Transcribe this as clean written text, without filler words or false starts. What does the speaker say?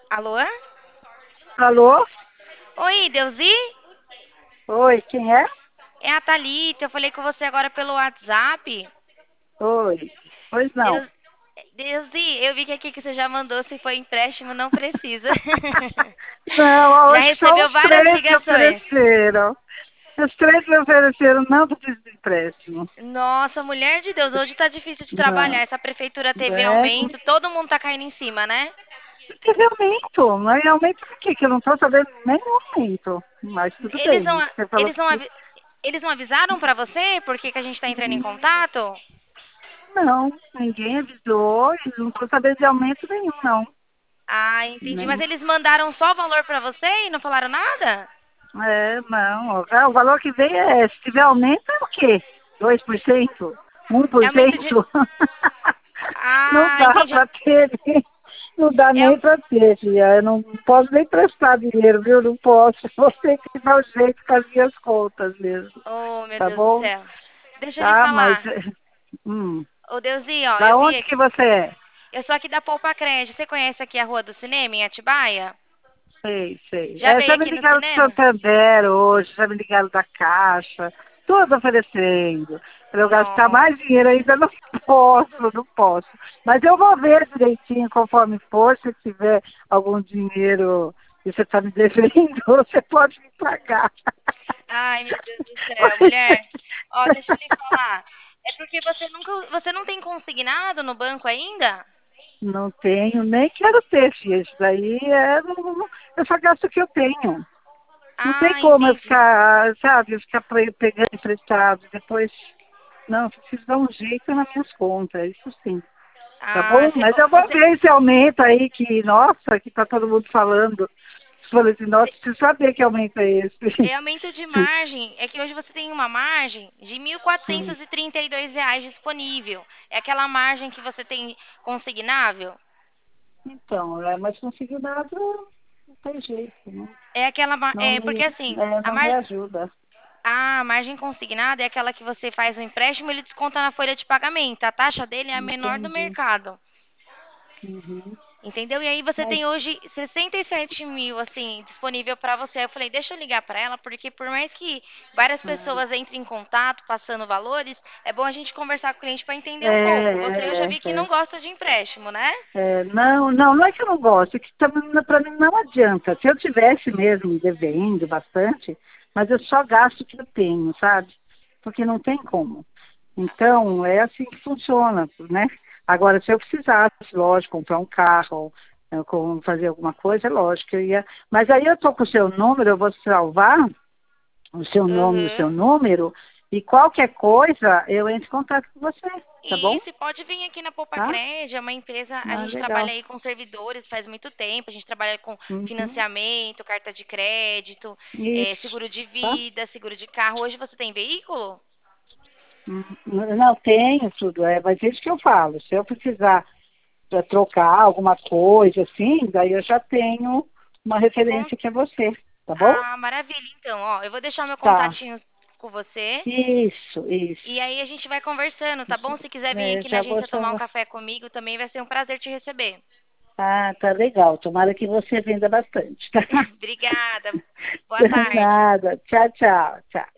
Alô? Alô? Oi, Deusi? Oi, quem é? É a Thalita. Eu falei com você agora pelo WhatsApp. Oi. Pois não. Deus, Deusi, eu vi que aqui que você já mandou, se for empréstimo, não precisa. Não, Já hoje só recebeu os várias três me ligações. ofereceram. Os três me ofereceram, não preciso de empréstimo. Nossa, mulher de Deus, hoje tá difícil de trabalhar. Não. Essa prefeitura teve É, aumento, todo mundo tá caindo em cima, né? teve aumento. Mas aumento por quê? Que eu não estou sabendo nenhum aumento. Mas tudo Eles não, bem. Você falou eles não, que eles não avisaram pra você por que que a gente tá entrando em contato? não, ninguém avisou e não estou sabendo de aumento nenhum, não. Ah, entendi. Mas Nem, eles mandaram só o valor pra você e não falaram nada? não. O valor que vem é, se tiver aumento, é o quê? 2%? É aumento de. 1%? Não Ah, dá entendi. para ter, não dá É, nem para ter, filha. Eu não posso nem prestar dinheiro, viu? Não posso. Vou ter que dar um jeito com as minhas contas mesmo. oh, meu Tá Deus do bom? céu. Deixa eu lhe Tá, mas. falar. Hum. Ô, Deusinho, ó, eu Da vi onde que aqui. você é? Eu sou aqui da Poupa Crédito. Você conhece aqui a Rua do Cinema, em Atibaia? Sei, sei. Já É, veio já me aqui no ligaram do cinema? Santander hoje, já me ligaram da Caixa, todos oferecendo. Para eu gastar Não. mais dinheiro ainda não posso, não posso. Mas eu vou ver direitinho conforme for, se tiver algum dinheiro que você está me devendo, você pode me pagar. Ai, meu Deus do céu, mulher. Ó, deixa eu lhe falar. É porque você não tem consignado no banco ainda? Não tenho, nem quero ter, filha. Isso daí é, eu só gasto o que eu tenho. Não tem Ah, como eu entendi. ficar, sabe, eu ficar pegando emprestado, depois. Não, eu preciso dar um jeito nas minhas contas, isso sim. Tá Ah, bom? Mas eu vou ver esse aumento aí que, nossa, que tá todo mundo falando. Eu falei assim, nossa, preciso saber que aumento é esse. é aumento de margem. É que hoje você tem uma margem de mil Hum. quatrocentos e trinta e dois reais disponível. É aquela margem que você tem consignável. Então, mas conseguir nada, não tem jeito, não, É aquela, não porque me, assim, não me ajuda. a margem consignada é aquela que você faz o empréstimo, ele desconta na folha de pagamento. A taxa dele é a menor do Entendi. mercado. Uhum. Entendeu? E aí você Mas, tem hoje 67 mil, assim, disponível para você. Eu falei, deixa eu ligar para ela, porque por mais que várias hum, pessoas entrem em contato, passando valores, é bom a gente conversar com o cliente para entender um pouco. Você, eu já é, vi que é, não gosta de empréstimo, né? não, não, não é que eu não gosto, é que para mim não adianta. Se eu tivesse mesmo devendo bastante, mas eu só gasto o que eu tenho, sabe? Porque não tem como. Então, é assim que funciona, né? Agora, se eu precisasse, lógico, comprar um carro, fazer alguma coisa, é lógico que eu ia. Mas aí eu estou com o seu número, eu vou salvar o seu nome e o seu Uhum. número, e qualquer coisa eu entro em contato com você, tá bom? E você pode vir aqui na Poupa Tá? Cred, é uma empresa, a Ah, gente trabalha legal. aí com servidores faz muito tempo, a gente trabalha com Uhum. financiamento, carta de crédito, Isso. seguro de Tá? vida, seguro de carro. Hoje você tem veículo? Não tenho tudo, mas é isso que eu falo. Se eu precisar trocar alguma coisa assim, daí eu já tenho uma Com referência que é você, tá bom? Ah, maravilha. Então, ó, eu vou deixar meu Tá. contatinho com você. Isso, E isso. aí a gente vai conversando, tá Isso. bom? Se quiser vir aqui na Já vou agência tomar um salvar. café comigo, também vai ser um prazer te receber. Ah, tá legal. Tomara que você venda bastante, tá? Obrigada. Boa tarde. Nada. Tchau, tchau. Tchau.